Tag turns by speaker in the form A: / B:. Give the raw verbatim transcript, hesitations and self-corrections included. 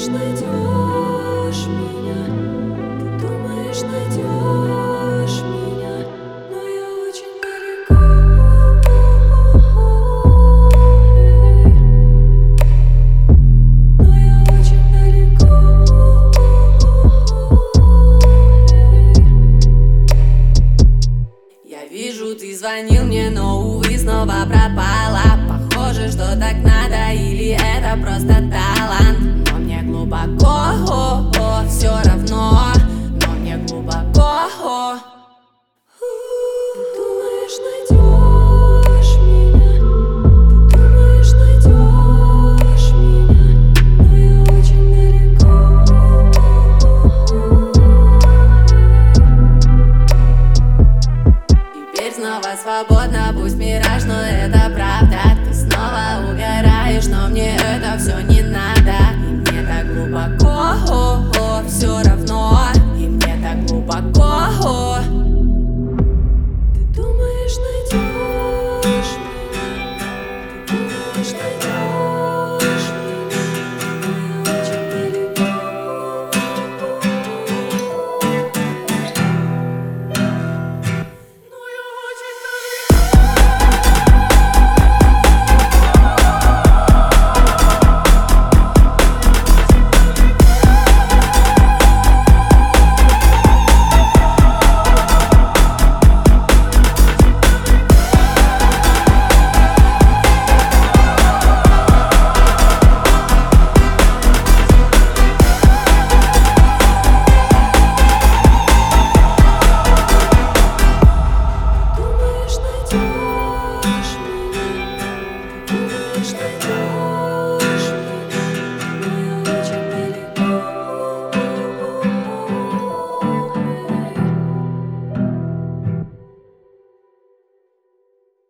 A: думаешь, найдешь меня? Ты думаешь, найдешь меня? Но я очень далеко. Но я очень далеко. Я вижу, ты звонил мне, но, увы, снова пропала. Похоже, что так надо, или это просто талант. Но мне глубоко, все равно. Но мне глубоко. Ты думаешь, найдешь меня? Ты думаешь, найдешь меня? Но я очень далеко. Теперь снова свободна, пусть мираж, но это правда. Ты снова угораешь, но мне это все не надо. И мне так глубоко, все равно. И мне так глубоко.